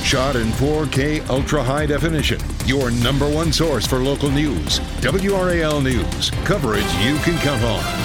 Shot in 4K ultra high definition. Your number one source for local news. WRAL News. Coverage you can count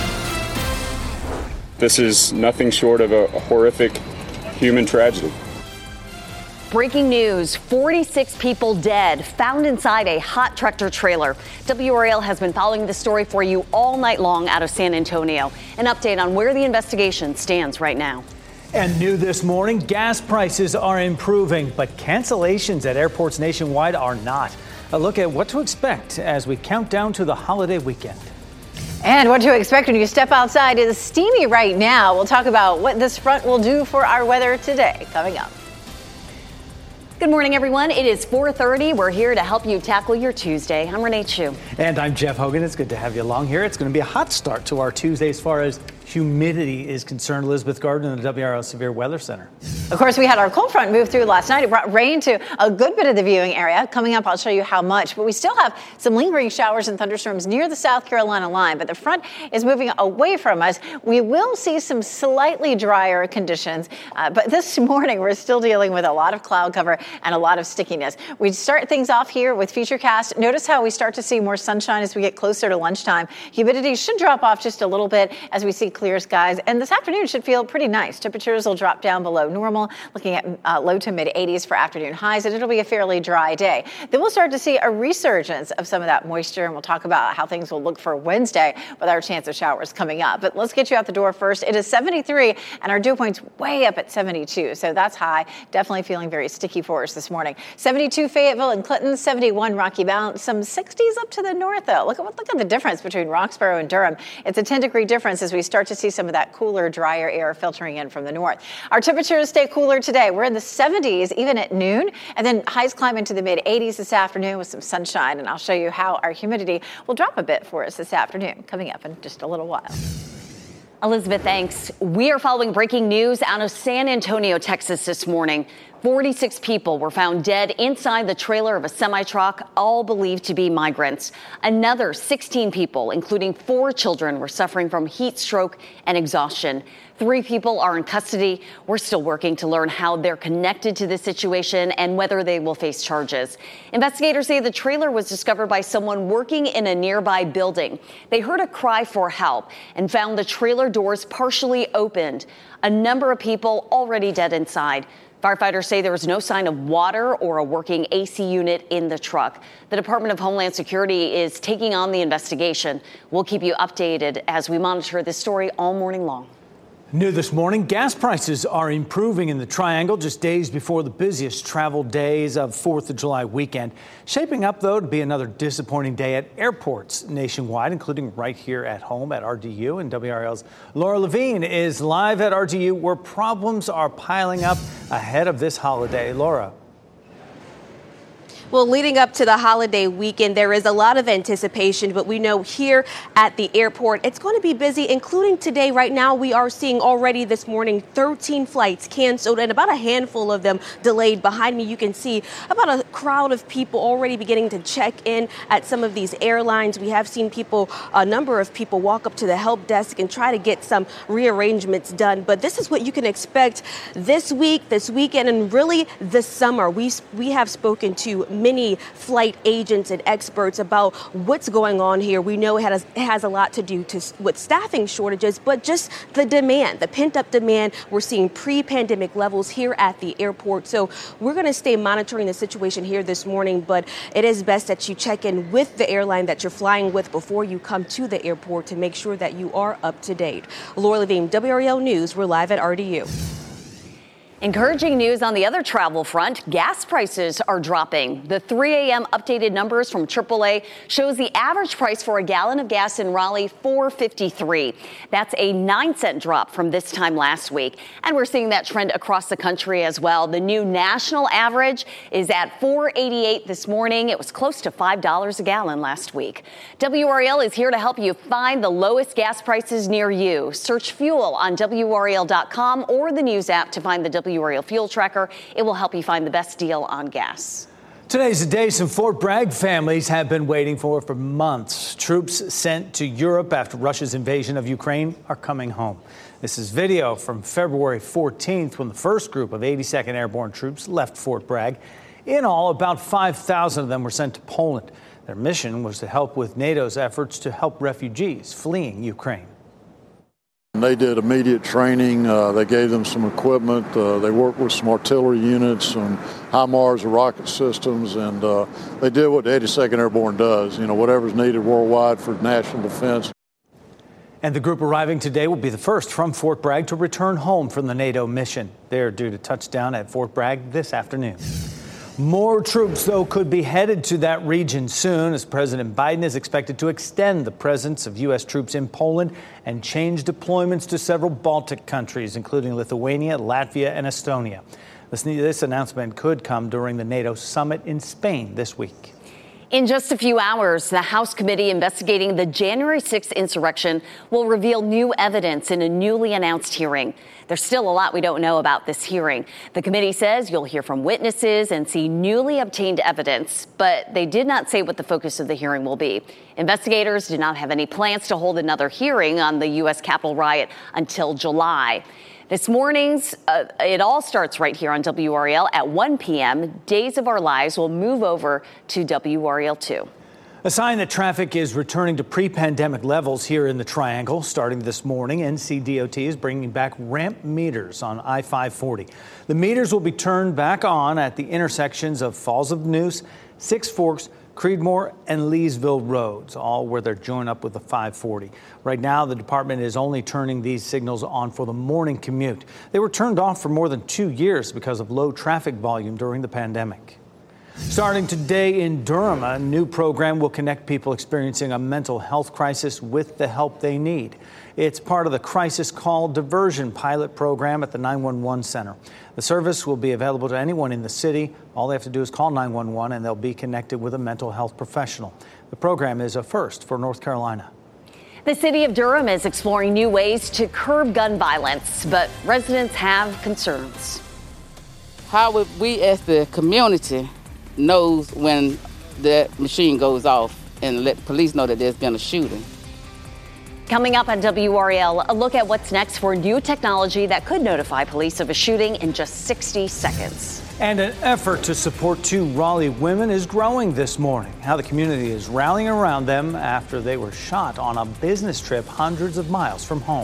on. This is nothing short of a horrific human tragedy. Breaking news, 46 people dead, found inside a hot tractor trailer. WRAL has been following this story for you all night long out of San Antonio. An update on where the investigation stands right now. And new this morning, gas prices are improving, but cancellations at airports nationwide are not. A look at what to expect as we count down to the holiday weekend. And what to expect when you step outside. It is steamy right now. We'll talk about what this front will do for our weather today coming up. Good morning, everyone. It is 4:30. We're here to help you tackle your Tuesday. I'm Renee Chu. And I'm Jeff Hogan. It's good to have you along here. It's going to be a hot start to our Tuesday as far as humidity is concerned. Elizabeth Gardner in the WRAL Severe Weather Center. Of course, we had our cold front move through last night. It brought rain to a good bit of the viewing area. Coming up, I'll show you how much. But we still have some lingering showers and thunderstorms near the South Carolina line. But the front is moving away from us. We will see some slightly drier conditions. But this morning, we're still dealing with a lot of cloud cover and a lot of stickiness. We start things off here with Futurecast. Notice how we start to see more sunshine as we get closer to lunchtime. Humidity should drop off just a little bit as we see clear skies. And this afternoon should feel pretty nice. Temperatures will drop down below normal, looking at low to mid 80s for afternoon highs, and it'll be a fairly dry day. Then we'll start to see a resurgence of some of that moisture, and we'll talk about how things will look for Wednesday with our chance of showers coming up. But let's get you out the door first. It is 73, and our dew point's way up at 72, so that's high. Definitely feeling very sticky for us this morning. 72 Fayetteville and Clinton, 71 Rocky Mount, some 60s up to the north, though. Look at the difference between Roxborough and Durham. It's a 10-degree difference as we start to see some of that cooler, drier air filtering in from the north. Our temperatures stay cooler today. We're in the 70s even at noon, and then highs climb into the mid 80s this afternoon with some sunshine, and I'll show you how our humidity will drop a bit for us this afternoon, coming up in just a little while. Elizabeth, thanks. We are following breaking news out of San Antonio, Texas this morning. 46 people were found dead inside the trailer of a semi-truck, all believed to be migrants. Another 16 people, including 4 children, were suffering from heat stroke and exhaustion. 3 people are in custody. We're still working to learn how they're connected to this situation and whether they will face charges. Investigators say the trailer was discovered by someone working in a nearby building. They heard a cry for help and found the trailer doors partially opened. A number of people already dead inside. Firefighters say there was no sign of water or a working AC unit in the truck. The Department of Homeland Security is taking on the investigation. We'll keep you updated as we monitor this story all morning long. New this morning, gas prices are improving in the Triangle just days before the busiest travel days of 4th of July weekend. Shaping up, though, to be another disappointing day at airports nationwide, including right here at home at RDU. And WRAL's Laura Levine is live at RDU, where problems are piling up ahead of this holiday. Laura. Well, leading up to the holiday weekend, there is a lot of anticipation, but we know here at the airport, it's going to be busy, including today. Right now, we are seeing already this morning 13 flights canceled and about a handful of them delayed. Behind me, you can see about a crowd of people already beginning to check in at some of these airlines. We have seen a number of people walk up to the help desk and try to get some rearrangements done. But this is what you can expect this week, this weekend, and really this summer. We have spoken to many flight agents and experts about what's going on here. We know it has a lot to do with staffing shortages, but just the demand, the pent-up demand. We're seeing pre-pandemic levels here at the airport. So we're going to stay monitoring the situation here this morning, but it is best that you check in with the airline that you're flying with before you come to the airport to make sure that you are up to date. Laura Levine, WRAL News. We're live at RDU. Encouraging news on the other travel front. Gas prices are dropping. The 3 a.m. updated numbers from AAA shows the average price for a gallon of gas in Raleigh, $4.53. That's a 9-cent drop from this time last week. And we're seeing that trend across the country as well. The new national average is at $4.88 this morning. It was close to $5 a gallon last week. WRAL is here to help you find the lowest gas prices near you. Search fuel on WRAL.com or the news app to find the WRAL Fuel Tracker. It will help you find the best deal on gas. Today's the day some Fort Bragg families have been waiting for months. Troops sent to Europe after Russia's invasion of Ukraine are coming home. This is video from February 14th when the first group of 82nd Airborne troops left Fort Bragg. In all, about 5,000 of them were sent to Poland. Their mission was to help with NATO's efforts to help refugees fleeing Ukraine. They did immediate training. They gave them some equipment. They worked with some artillery units and HIMARS rocket systems, and they did what the 82nd Airborne does, whatever's needed worldwide for national defense. And the group arriving today will be the first from Fort Bragg to return home from the NATO mission. They're due to touch down at Fort Bragg this afternoon. More troops, though, could be headed to that region soon, as President Biden is expected to extend the presence of U.S. troops in Poland and change deployments to several Baltic countries, including Lithuania, Latvia, and Estonia. This announcement could come during the NATO summit in Spain this week. In just a few hours, the House committee investigating the January 6th insurrection will reveal new evidence in a newly announced hearing. There's still a lot we don't know about this hearing. The committee says you'll hear from witnesses and see newly obtained evidence, but they did not say what the focus of the hearing will be. Investigators do not have any plans to hold another hearing on the U.S. Capitol riot until July. This morning's, it all starts right here on WRAL at 1 p.m. Days of Our Lives will move over to WRAL2. A sign that traffic is returning to pre-pandemic levels here in the Triangle. Starting this morning, NCDOT is bringing back ramp meters on I-540. The meters will be turned back on at the intersections of Falls of Neuse, Six Forks, Creedmoor, and Leesville roads, all where they're joined up with the 540. Right now, the department is only turning these signals on for the morning commute. They were turned off for more than 2 years because of low traffic volume during the pandemic. Starting today in Durham, a new program will connect people experiencing a mental health crisis with the help they need. It's part of the Crisis Call Diversion pilot program at the 911 Center. The service will be available to anyone in the city. All they have to do is call 911 and they'll be connected with a mental health professional. The program is a first for North Carolina. The city of Durham is exploring new ways to curb gun violence, but residents have concerns. How would we as the community knows when the machine goes off and let police know that there's been a shooting? Coming up on WRAL, a look at what's next for new technology that could notify police of a shooting in just 60 seconds. And an effort to support 2 Raleigh women is growing this morning. How the community is rallying around them after they were shot on a business trip hundreds of miles from home.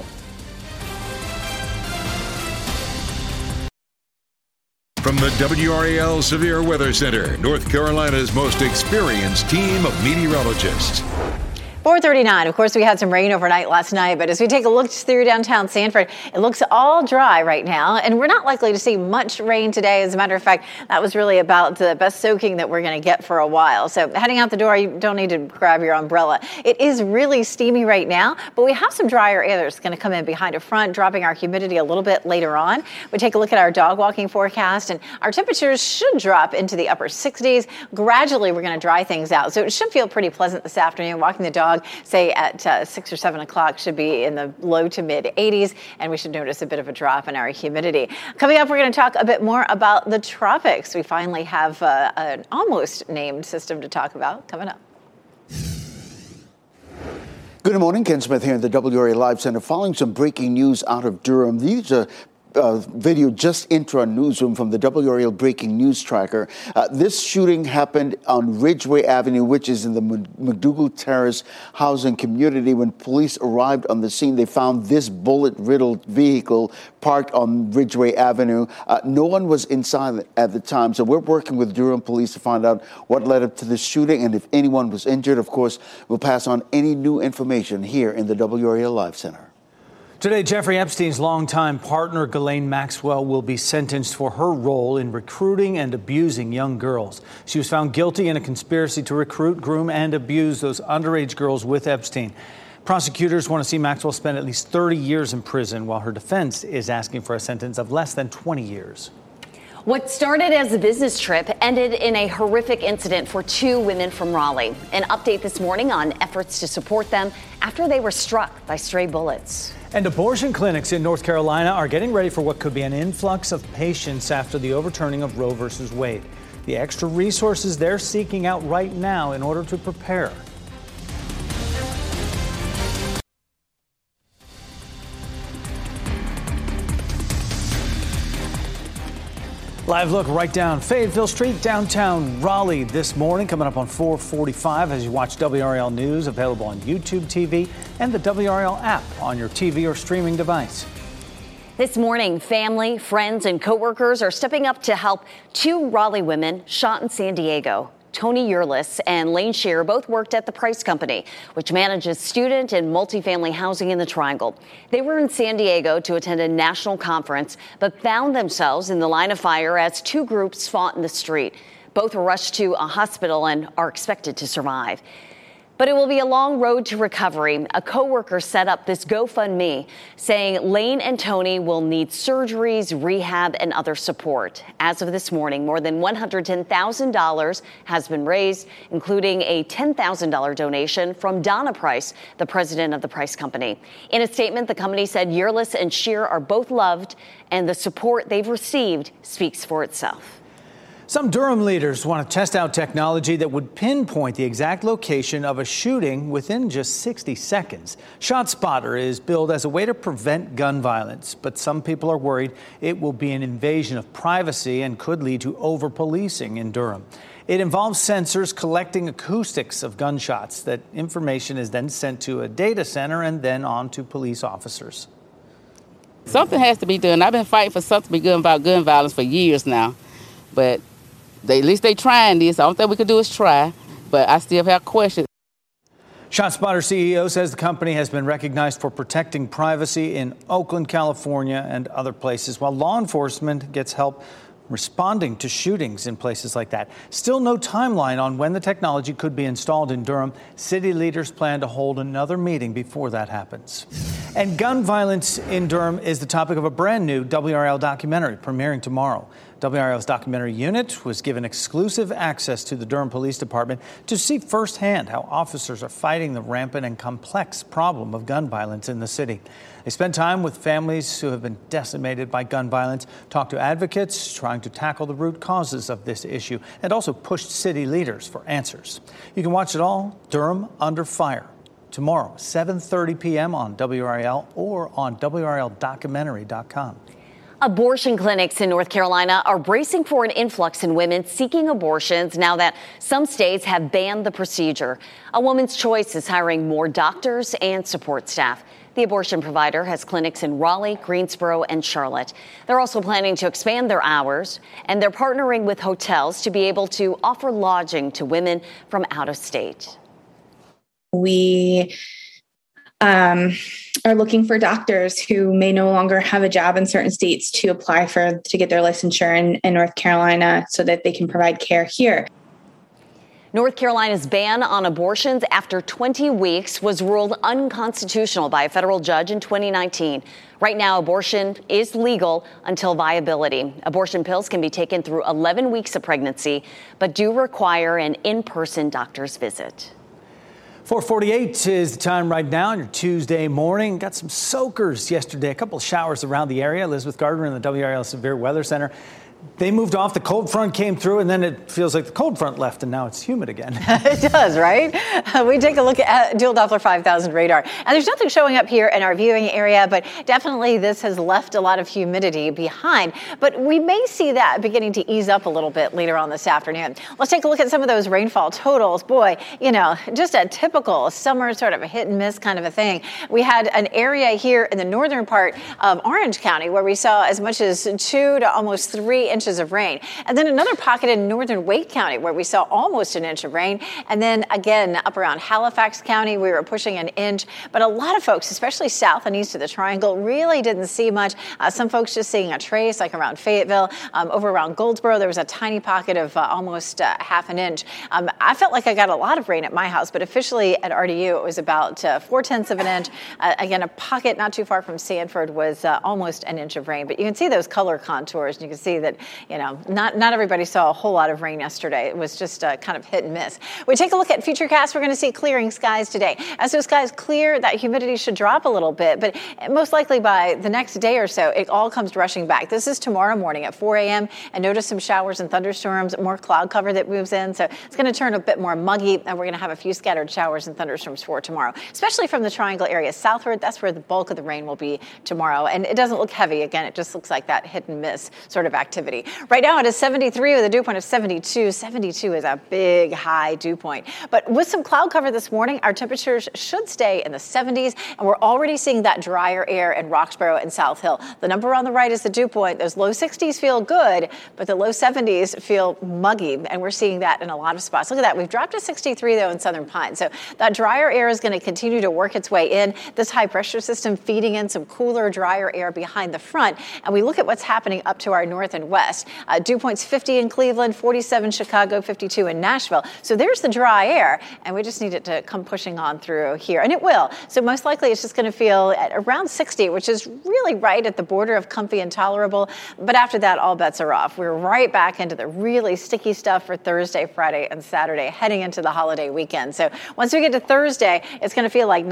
From the WRAL Severe Weather Center, North Carolina's most experienced team of meteorologists. 4:39. Of course, we had some rain overnight last night, but as we take a look through downtown Sanford, it looks all dry right now, and we're not likely to see much rain today. As a matter of fact, that was really about the best soaking that we're going to get for a while. So heading out the door, you don't need to grab your umbrella. It is really steamy right now, but we have some drier air that's going to come in behind a front, dropping our humidity a little bit later on. We take a look at our dog walking forecast, and our temperatures should drop into the upper 60s. Gradually, we're going to dry things out, so it should feel pretty pleasant this afternoon. Walking the dog, say at 6 or 7 o'clock, should be in the low to mid 80s, and we should notice a bit of a drop in our humidity. Coming up, we're going to talk a bit more about the tropics. We finally have an almost named system to talk about coming up. Good morning, Ken Smith here in the WRAL Live Center. Following some breaking news out of Durham. These are video just into our newsroom from the WRAL Breaking News Tracker. This shooting happened on Ridgeway Avenue, which is in the McDougal Terrace housing community. When police arrived on the scene, they found this bullet-riddled vehicle parked on Ridgeway Avenue. No one was inside at the time, so we're working with Durham police to find out what led up to the shooting, and if anyone was injured. Of course, we'll pass on any new information here in the WRAL Live Center. Today, Jeffrey Epstein's longtime partner, Ghislaine Maxwell, will be sentenced for her role in recruiting and abusing young girls. She was found guilty in a conspiracy to recruit, groom, and abuse those underage girls with Epstein. Prosecutors want to see Maxwell spend at least 30 years in prison, while her defense is asking for a sentence of less than 20 years. What started as a business trip ended in a horrific incident for 2 women from Raleigh. An update this morning on efforts to support them after they were struck by stray bullets. And abortion clinics in North Carolina are getting ready for what could be an influx of patients after the overturning of Roe v. Wade. the extra resources they're seeking out right now in order to prepare. Live look right down Fayetteville Street, downtown Raleigh this morning, coming up on 4:45 as you watch WRAL News, available on YouTube TV and the WRAL app on your TV or streaming device. This morning, family, friends, and coworkers are stepping up to help two Raleigh women shot in San Diego. Tony Yerlis and Lane Shear both worked at the Price Company, which manages student and multifamily housing in the Triangle. They were in San Diego to attend a national conference, but found themselves in the line of fire as two groups fought in the street. Both were rushed to a hospital and are expected to survive. But it will be a long road to recovery. A coworker set up this GoFundMe saying Lane and Tony will need surgeries, rehab, and other support. As of this morning, more than $110,000 has been raised, including a $10,000 donation from Donna Price, the president of the Price Company. In a statement, the company said Yerlis and Shear are both loved, and the support they've received speaks for itself. Some Durham leaders want to test out technology that would pinpoint the exact location of a shooting within just 60 seconds. ShotSpotter is billed as a way to prevent gun violence, but some people are worried it will be an invasion of privacy and could lead to over-policing in Durham. It involves sensors collecting acoustics of gunshots. That information is then sent to a data center and then on to police officers. Something has to be done. I've been fighting for something to be done about gun violence for years now, but at least they trying this. The only thing we can do is try, but I still have questions. ShotSpotter CEO says the company has been recognized for protecting privacy in Oakland, California, and other places, while law enforcement gets help responding to shootings in places like that. Still no timeline on when the technology could be installed in Durham. City leaders plan to hold another meeting before that happens. And gun violence in Durham is the topic of a brand new WRAL documentary premiering tomorrow. WRAL's documentary unit was given exclusive access to the Durham Police Department to see firsthand how officers are fighting the rampant and complex problem of gun violence in the city. They spent time with families who have been decimated by gun violence, talked to advocates trying to tackle the root causes of this issue, and also pushed city leaders for answers. You can watch it all, Durham Under Fire, tomorrow, 7:30 p.m. on WRAL or on WRALdocumentary.com. Abortion clinics in North Carolina are bracing for an influx in women seeking abortions now that some states have banned the procedure. A Woman's Choice is hiring more doctors and support staff. The abortion provider has clinics in Raleigh, Greensboro, and Charlotte. They're also planning to expand their hours, and they're partnering with hotels to be able to offer lodging to women from out of state. We are looking for doctors who may no longer have a job in certain states to apply to get their licensure in North Carolina so that they can provide care here. North Carolina's ban on abortions after 20 weeks was ruled unconstitutional by a federal judge in 2019. Right now, abortion is legal until viability. Abortion pills can be taken through 11 weeks of pregnancy, but do require an in-person doctor's visit. 4:48 is the time right now on your Tuesday morning. Got some soakers yesterday, a couple of showers around the area. Elizabeth Gardner in the WRAL Severe Weather Center. They moved off, the cold front came through, and then it feels like the cold front left, and now it's humid again. It does, right? We take a look at dual Doppler 5000 radar. And there's nothing showing up here in our viewing area, but definitely this has left a lot of humidity behind. But we may see that beginning to ease up a little bit later on this afternoon. Let's take a look at some of those rainfall totals. Boy, just a typical summer sort of a hit and miss kind of a thing. We had an area here in the northern part of Orange County where we saw as much as 2 to almost 3 inches of rain. And then another pocket in northern Wake County where we saw almost an inch of rain. And then again, up around Halifax County, we were pushing an inch. But a lot of folks, especially south and east of the Triangle, really didn't see much. Some folks just seeing a trace, like around Fayetteville. Over around Goldsboro, there was a tiny pocket of almost half an inch. I felt like I got a lot of rain at my house, but officially at RDU, it was about 4/10 of an inch. Again, a pocket not too far from Sanford was almost an inch of rain. But you can see those color contours, and you can see that but, not everybody saw a whole lot of rain yesterday. It was just kind of hit and miss. We take a look at Futurecast. We're going to see clearing skies today. As those skies clear, that humidity should drop a little bit, but most likely by the next day or so, it all comes rushing back. This is tomorrow morning at 4 a.m. and notice some showers and thunderstorms, more cloud cover that moves in. So it's going to turn a bit more muggy, and we're going to have a few scattered showers and thunderstorms for tomorrow, especially from the Triangle area southward. That's where the bulk of the rain will be tomorrow. And it doesn't look heavy. Again, it just looks like that hit and miss sort of activity. Right now it is 73 with a dew point of 72. 72 is a big high dew point. But with some cloud cover this morning, our temperatures should stay in the 70s. And we're already seeing that drier air in Roxborough and South Hill. The number on the right is the dew point. Those low 60s feel good, but the low 70s feel muggy. And we're seeing that in a lot of spots. Look at that. We've dropped to 63, though, in Southern Pines. So that drier air is going to continue to work its way in. This high pressure system feeding in some cooler, drier air behind the front. And we look at what's happening up to our north and west. Dew points 50 in Cleveland, 47 Chicago, 52 in Nashville. So there's the dry air, and we just need it to come pushing on through here. And it will. So most likely it's just going to feel at around 60, which is really right at the border of comfy and tolerable. But after that, all bets are off. We're right back into the really sticky stuff for Thursday, Friday, and Saturday, heading into the holiday weekend. So once we get to Thursday, it's going to feel like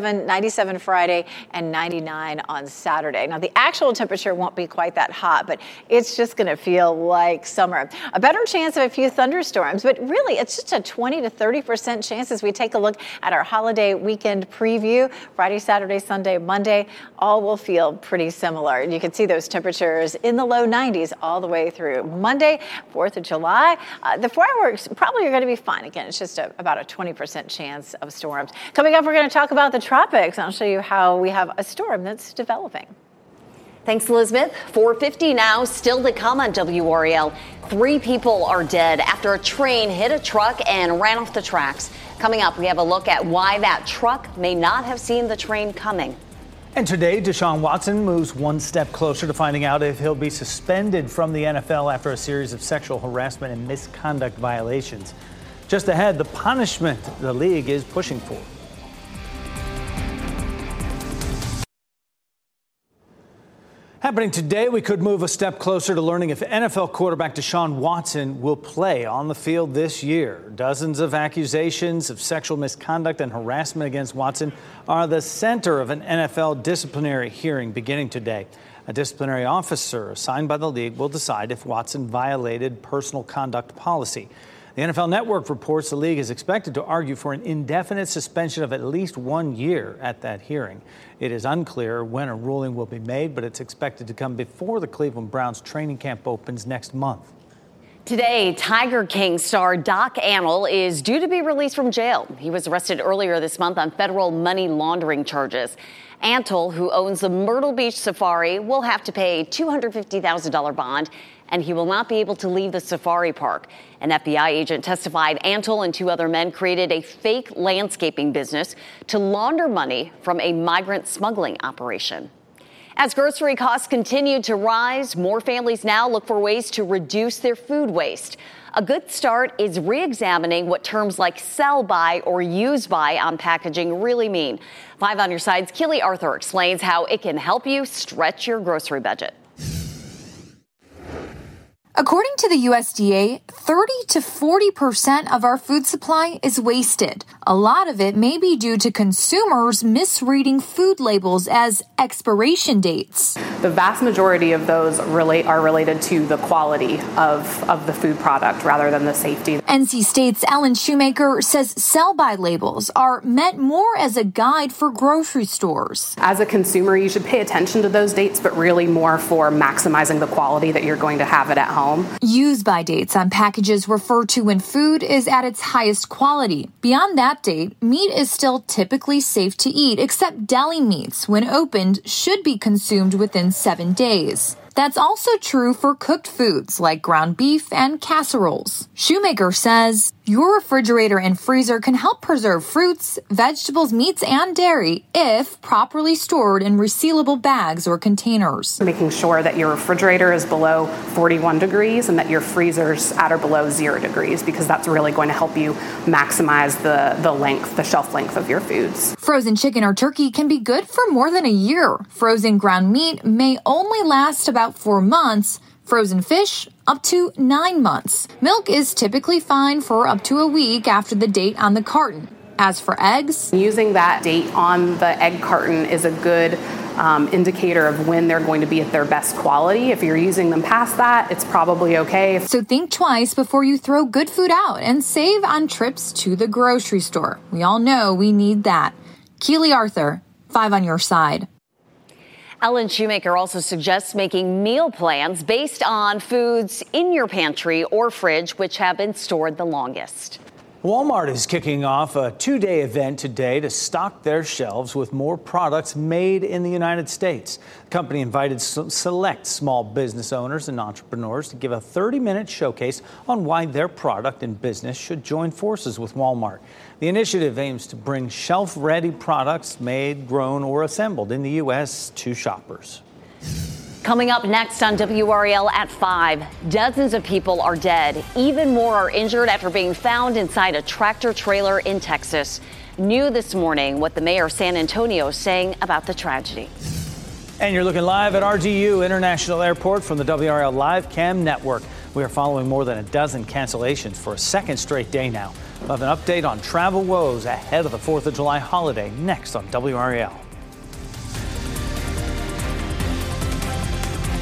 97 Friday, and 99 on Saturday. Now, the actual temperature won't be quite that hot, but it's just going to feel like summer. A better chance of a few thunderstorms, but really it's just a 20 to 30% chance as we take a look at our holiday weekend preview. Friday, Saturday, Sunday, Monday, all will feel pretty similar. You can see those temperatures in the low 90s all the way through Monday, 4th of July. The fireworks probably are going to be fine. Again, it's just about a 20% chance of storms. Coming up, we're going to talk about the tropics. I'll show you how we have a storm that's developing. Thanks, Elizabeth. 4:50 now, still to come on WRAL. 3 people are dead after a train hit a truck and ran off the tracks. Coming up, we have a look at why that truck may not have seen the train coming. And today, Deshaun Watson moves one step closer to finding out if he'll be suspended from the NFL after a series of sexual harassment and misconduct violations. Just ahead, the punishment the league is pushing for. Happening today, we could move a step closer to learning if NFL quarterback Deshaun Watson will play on the field this year. Dozens of accusations of sexual misconduct and harassment against Watson are the center of an NFL disciplinary hearing beginning today. A disciplinary officer assigned by the league will decide if Watson violated personal conduct policy. The NFL Network reports the league is expected to argue for an indefinite suspension of at least 1 year at that hearing. It is unclear when a ruling will be made, but it's expected to come before the Cleveland Browns training camp opens next month. Today, Tiger King star Doc Antle is due to be released from jail. He was arrested earlier this month on federal money laundering charges. Antle, who owns the Myrtle Beach Safari, will have to pay a $250,000 bond, and he will not be able to leave the safari park. An FBI agent testified Antle and 2 other men created a fake landscaping business to launder money from a migrant smuggling operation. As grocery costs continue to rise, more families now look for ways to reduce their food waste. A good start is re-examining what terms like sell by or use by on packaging really mean. 5 on your side's Keely Arthur explains how it can help you stretch your grocery budget. According to the USDA, 30 to 40% of our food supply is wasted. A lot of it may be due to consumers misreading food labels as expiration dates. The vast majority of those are related to the quality of the food product rather than the safety. NC State's Ellen Shoemaker says sell-by labels are meant more as a guide for grocery stores. As a consumer, you should pay attention to those dates, but really more for maximizing the quality that you're going to have it at home. Use-by dates on packages refer to when food is at its highest quality. Beyond that date, meat is still typically safe to eat, except deli meats, when opened, should be consumed within 7 days. That's also true for cooked foods like ground beef and casseroles. Shoemaker says your refrigerator and freezer can help preserve fruits, vegetables, meats, and dairy if properly stored in resealable bags or containers. Making sure that your refrigerator is below 41 degrees and that your freezer's at or below 0 degrees, because that's really going to help you maximize the shelf length of your foods. Frozen chicken or turkey can be good for more than a year. Frozen ground meat may only last about 4 months. Frozen fish, up to 9 months. Milk is typically fine for up to a week after the date on the carton. As for eggs, using that date on the egg carton is a good indicator of when they're going to be at their best quality. If you're using them past that, it's probably okay. So think twice before you throw good food out and save on trips to the grocery store. We all know we need that. Keely Arthur, 5 on your side. Ellen Shoemaker also suggests making meal plans based on foods in your pantry or fridge, which have been stored the longest. Walmart is kicking off a 2-day event today to stock their shelves with more products made in the United States. The company invited select small business owners and entrepreneurs to give a 30-minute showcase on why their product and business should join forces with Walmart. The initiative aims to bring shelf-ready products made, grown, or assembled in the U.S. to shoppers. Coming up next on WRAL at 5, dozens of people are dead. Even more are injured after being found inside a tractor trailer in Texas. New this morning what the mayor of San Antonio is saying about the tragedy. And you're looking live at RGU International Airport from the WRAL Live Cam Network. We are following more than a dozen cancellations for a second straight day now. We'll have an update on travel woes ahead of the 4th of July holiday next on WRAL.